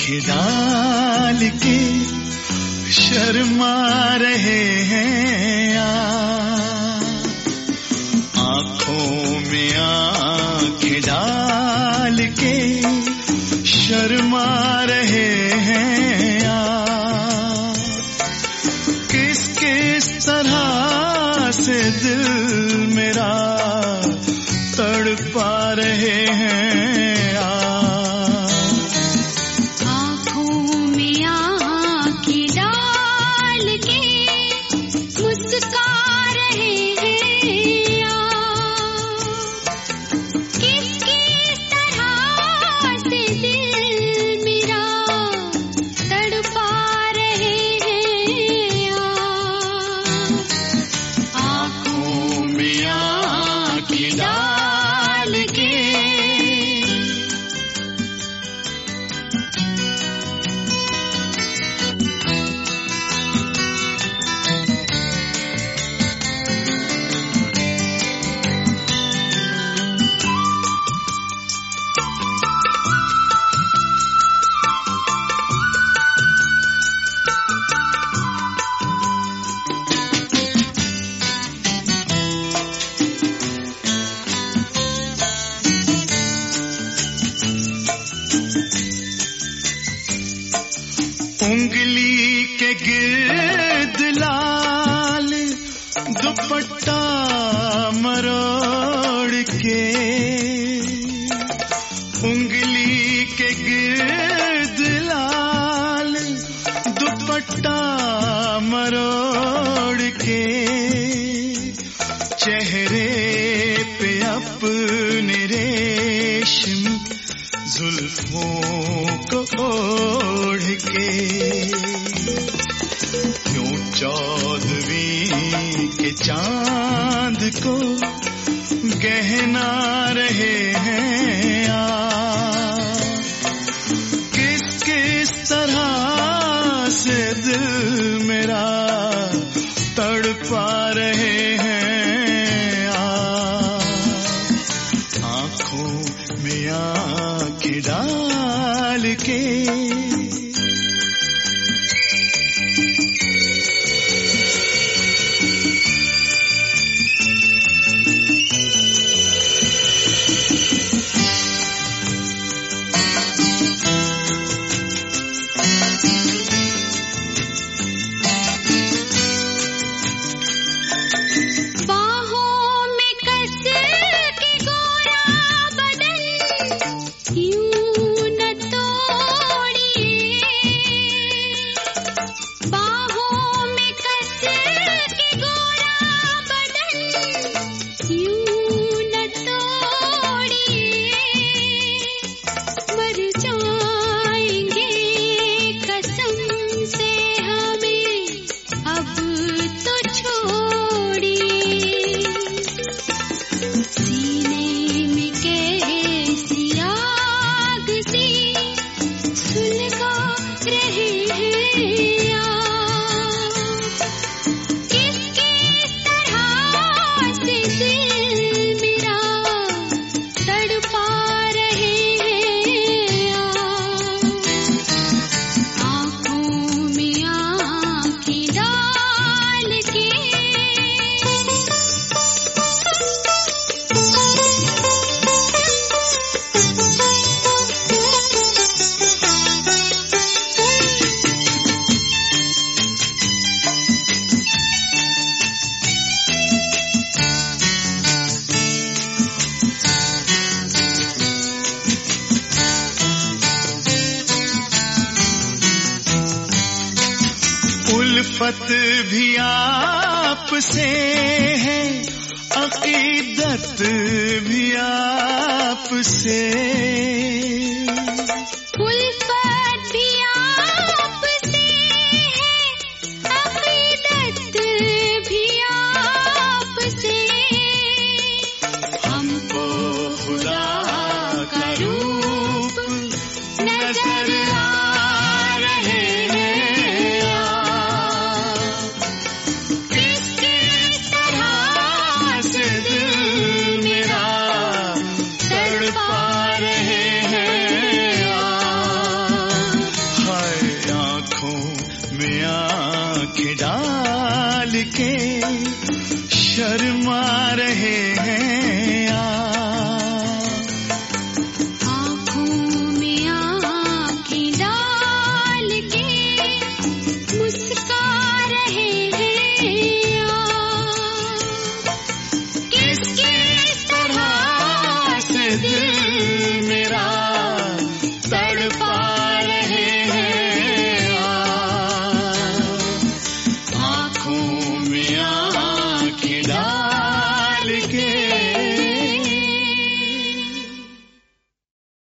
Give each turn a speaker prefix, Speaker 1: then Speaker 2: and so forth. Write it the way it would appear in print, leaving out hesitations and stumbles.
Speaker 1: आंखें डाल के शर्मा रहे हैं आंखों में आंखें डाल के शर्मा रहे हैं किस किस तरह से दिल मेरा तड़पा रहे हैं उंगली के गिर्द लाल दुपट्टा मरोड़ के उंगली के गिर्द लाल दुपट्टा मरोड़ के चेहरे पे अपने रेशम जुल्फों को ओढ़ के क्यों चौदहवीं के चांद को गहना रहे हैं किस किस तरह से दिल मेरा तड़पा रहे हैं आंखों में आंखें डाल के उल्फत भी आपसे है अकीदत भी आपसे
Speaker 2: उल्फत भी आपसे है अकीदत भी आपसे
Speaker 1: हमको खुदा का रूप नजर आ रहे हैं
Speaker 2: है
Speaker 1: शर्मा रहे